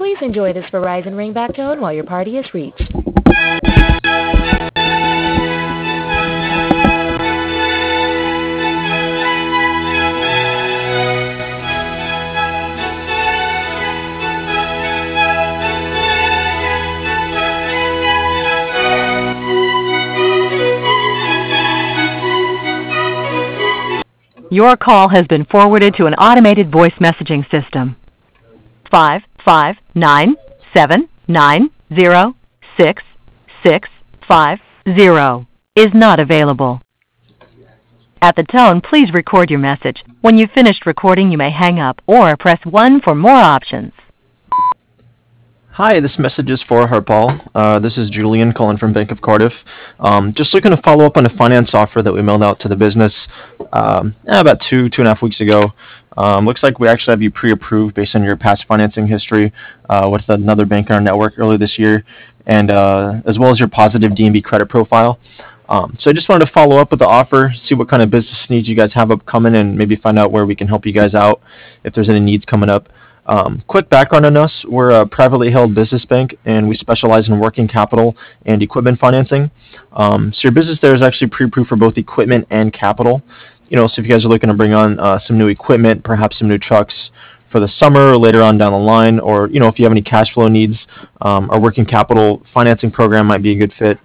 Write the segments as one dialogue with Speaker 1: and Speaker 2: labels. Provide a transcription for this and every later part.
Speaker 1: Please enjoy this Verizon ringback tone while your party is reached.
Speaker 2: Your call has been forwarded to an automated voice messaging system. 559-790-6650 is not available. At the tone, please record your message. When you've finished recording, you may hang up or press 1 for more options.
Speaker 3: Hi, this message is for Harpal. This is Julian calling from Bank of Cardiff. Just looking to follow up on a finance offer that we mailed out to the business about two and a half weeks ago. Looks like we actually have you pre-approved based on your past financing history with another bank in our network earlier this year, and as well as your positive DNB credit profile. So I just wanted to follow up with the offer, see what kind of business needs you guys have upcoming, and maybe find out where we can help you guys out if there's any needs coming up. Quick background on us. We're a privately held business bank, and we specialize in working capital and equipment financing. So your business there is actually pre-approved for both equipment and capital. So if you guys are looking to bring on some new equipment, perhaps some new trucks for the summer or later on down the line, or, if you have any cash flow needs, our working capital financing program might be a good fit.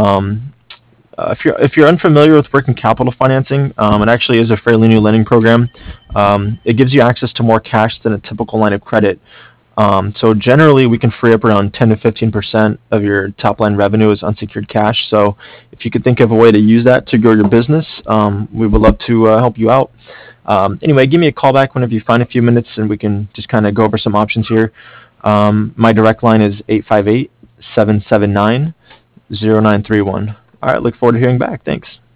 Speaker 3: If you're unfamiliar with working capital financing, it actually is a fairly new lending program. It gives you access to more cash than a typical line of credit. So generally, we can free up around 10 to 15% of your top line revenue as unsecured cash. So if you could think of a way to use that to grow your business, we would love to help you out. Anyway, give me a call back whenever you find a few minutes, and we can just kind of go over some options here. My direct line is 858-779-0931. All right, look forward to hearing back. Thanks.